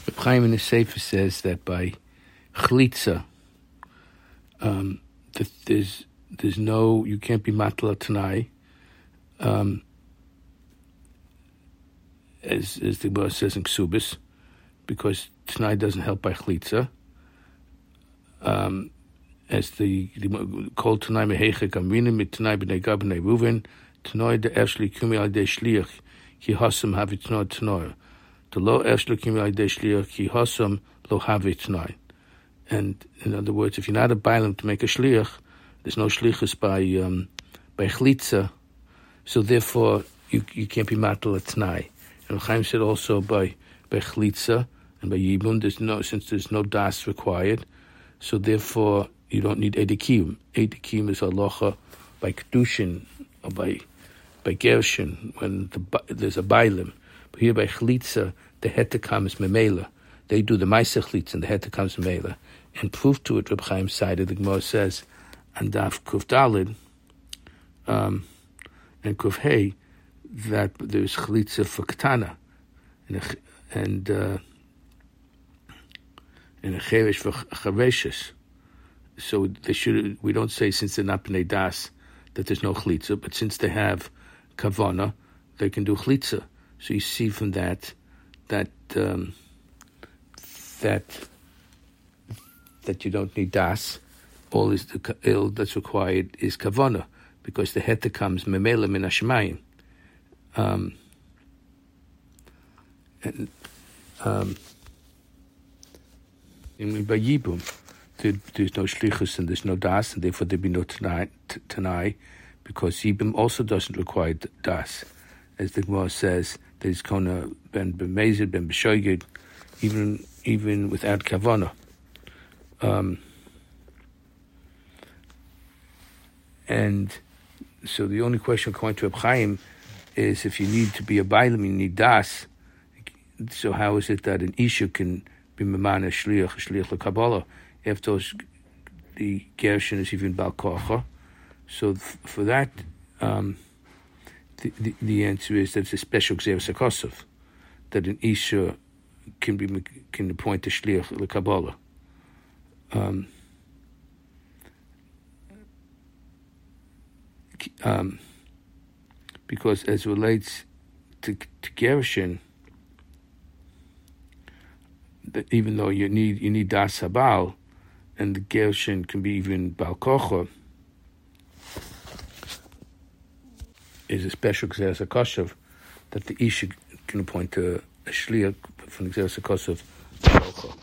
Reb Chaim in the Sefer says that by Chlitza, that there's no, you can't be matla Tanai, as the Gemara says in Ksubis, because Tanai doesn't help by Chlitza. As the called Tanai Mehechek Amrinim mit Tanai b'nei Gad b'nei Ruven, Tanoi de Ershli Kumi al de Shliach, Ki Hasam Havit Tanoi Tanoi. The lo Ershli Kumi al de Shliach, Ki Hasam lo Havit Tanoi. And in other words, if you're not a bailam to make a shliach, there's no shlichus by chlitza, so therefore you can't be matal at Tanai. And Chaim said also by chlitza and by yibum, since there's no das required, so therefore you don't need edikim. Edikim is halacha by kedushin or by gershin when there's a bailam. But here by chlitza, the heter comes memela. They do the ma'aseh chlitza and the heter comes memela. And proof to it, Reb Chaim cited, the Gemara says, and Daf Kuf Dalid and Kuf Hey, that there's chalitza for Ketana and a cheresh for chareshes. So we don't say since they're not b'nei das that there's no chalitza, but since they have kavana, they can do chalitza. So you see from that you don't need das. All that's required is kavana, because the heter comes memela min hashemayim. In by yibum, there's no shlichus and there's no das, and therefore there be no tanai, because yibum also doesn't require das, as the Gemara says that it's gonna ben b'mezid ben b'shoyed, even without kavana. And so the only question according to Reb Chaim is if you need to be a bailam, you need das. So how is it that an isha can be memana shliach lekabbalah if the gershin is even bal kocha? So for that, the answer is that it's a special gzeres hakosov that an isha can appoint a shliach lekabbalah. Because as relates to Gershon, that even though you need das habal, and the Gershon can be even bal kocha, is a special gzeres hakosov that the isha can appoint a shliach from the gzeres hakosov.